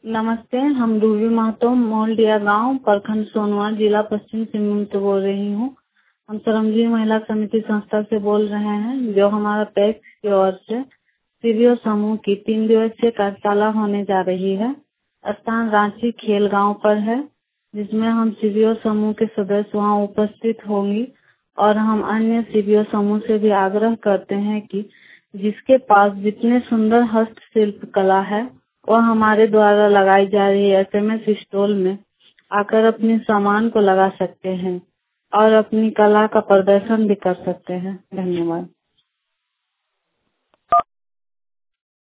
नमस्ते, हम रूबी महतो मोलडिया गांव प्रखंड सोनवा जिला पश्चिम सिंहभूम से बोल रही हूँ। हम सरमजी महिला समिति संस्था से बोल रहे हैं, जो हमारा पैक्स की ओर से सीबीओ समूह की 3 दिवसीय कार्यशाला होने जा रही है। स्थान रांची खेल गांव पर है, जिसमें हम सीबीओ समूह के सदस्य वहां उपस्थित होंगी और हम अन्य सीबीओ समूह से भी आग्रह करते हैं कि जिसके पास जितने सुंदर हस्तशिल्प कला है वह हमारे द्वारा लगाई जा रही एसएमएस स्टॉल में आकर अपने सामान को लगा सकते हैं और अपनी कला का प्रदर्शन भी कर सकते हैं। धन्यवाद।